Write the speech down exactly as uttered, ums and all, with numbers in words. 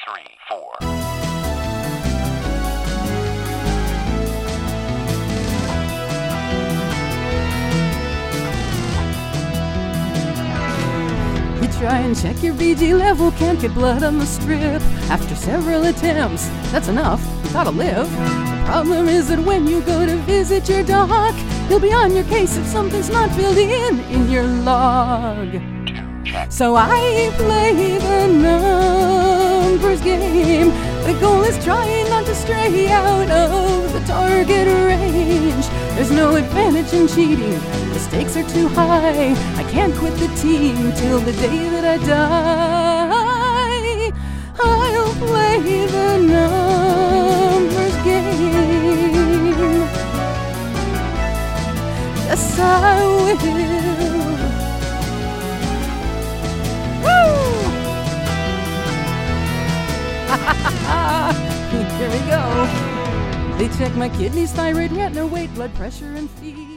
three, four. You try and check your B G level, can't get blood on the strip. After several attempts, that's enough, you gotta live. The problem is that when you go to visit your doc, he'll be on your case if something's not filled in in your log. So I play the numbers game. The goal is trying not to stray out of the target range. There's no advantage in cheating, the stakes are too high. I can't quit the team till the day that I die. I'll play the numbers game. Yes, I will. Here we go. They check my kidneys, thyroid, retina, weight, blood pressure, and feet.